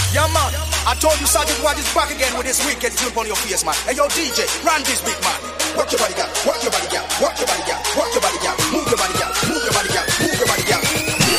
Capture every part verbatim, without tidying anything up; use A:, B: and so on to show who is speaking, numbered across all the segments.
A: Yeah, man. I told you Sergeant Wad is back again with this wicked flip on your face, man. Hey, yo, D J, run this big man. Work your body, girl. Work your body, girl. Work your body, girl. Work your body, girl. Move your body, girl. Move your body, girl. Move your body, girl.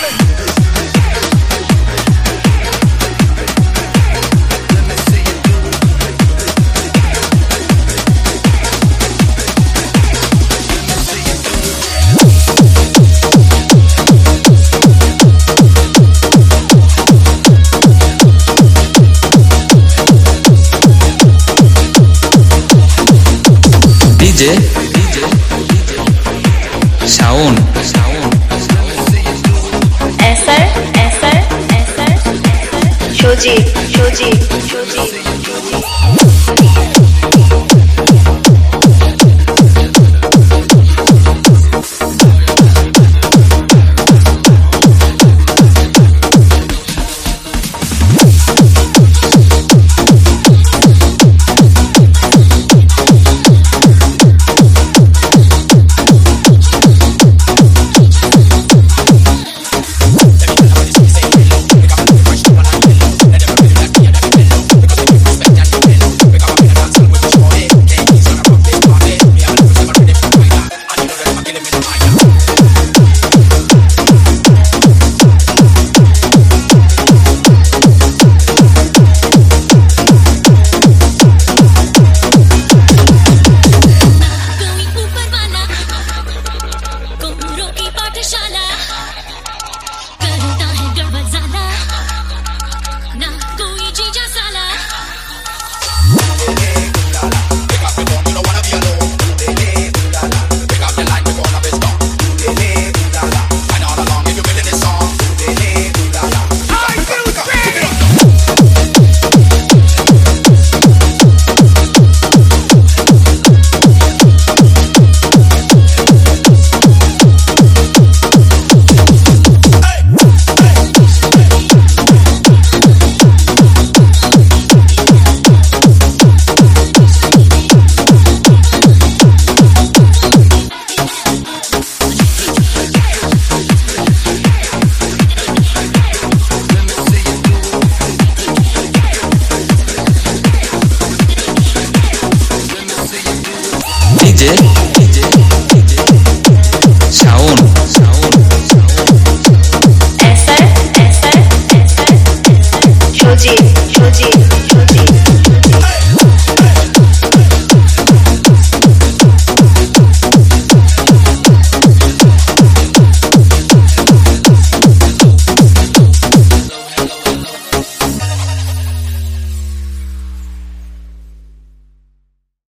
B: D J, Shaun,
C: Eser, Eser, Eser, Shoji, Shoji, Shoji.
B: D J, Shaun,
C: Eser, Eser, Eser, Shoji, Shoji, Shoji.